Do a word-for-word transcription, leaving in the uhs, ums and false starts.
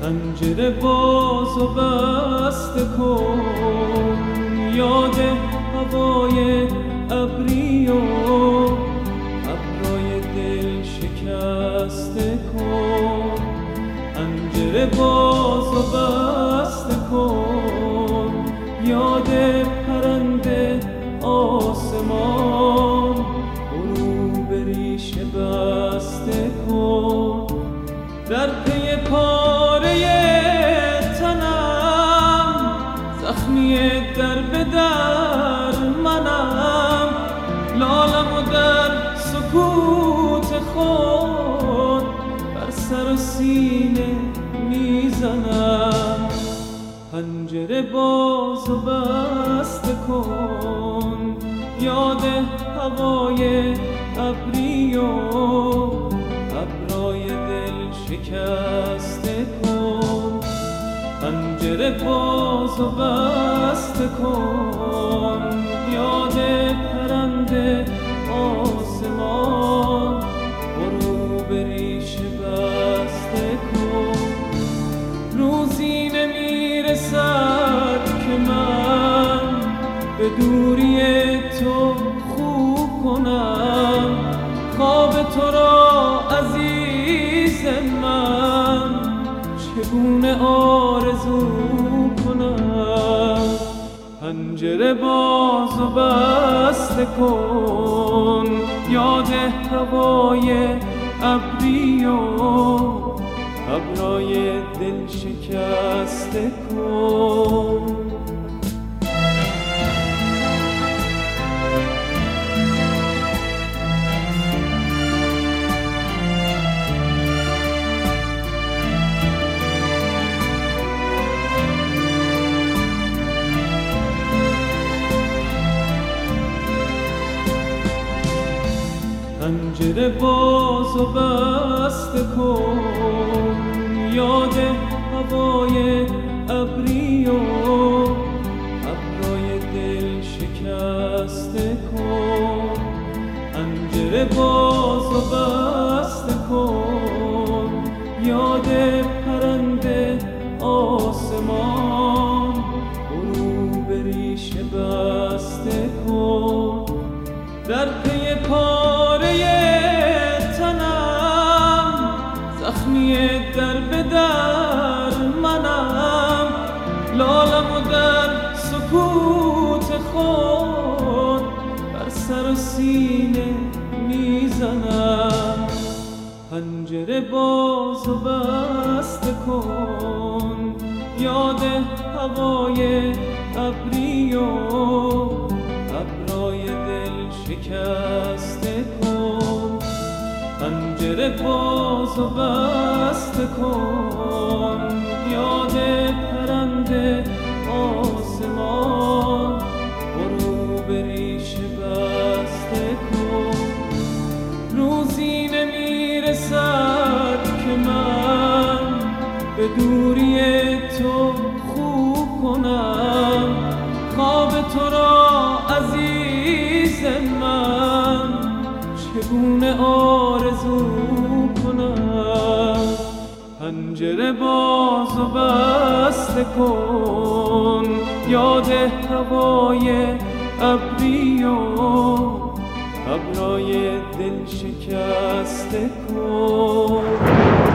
پنجره باز و بسته کن، یاد هوای ابری و ابرای دل شکسته کن. پنجره باز و بسته کن، یاد پرنده آسمان غروب ریشه بسته کن. در پی پاره تنم زخمی در به در منم، لالم و در سکوت خود بر سر و سینه میزنم. پنجره باز و بسته کن، یاد هوای ابری و ابرای دل شکسته کن. پنجره باز و بسته کن، یاد پرنده آسمان غروب ریشه بسته کن. روزی نمیرسد که من به دوری تو خوب کنم، خواب تو را عزیز من چگونه آرزو کنم. پنجره باز و بسته کن، یاد هوای ابری و ابرای دل شکسته کن. پنجره باز و بسته کن، یاد هوای ابری و ابرای دل شکسته کن. پنجره باز و بسته کن، یاد پرنده آسمان غروب ریشه بسته کن. در پی پاره تنم زخمی در به در منم، لالم و در سکوت خود بر سر و سینه میزنم. پنجره باز و بسته کن، یاد هوای ابری و ابرای دل شکسته کن. پنجره باز و بسته کن، یاد پرنده آسمان غروب ریشه بسته کن. روزی نمیرسد که من به دوری تو خوب کنم، خواب تو را عزیز من چگونه آرزو کنم. پنجره باز و بسته کن، یاد هوای ابری و ابرای دل شکسته کن.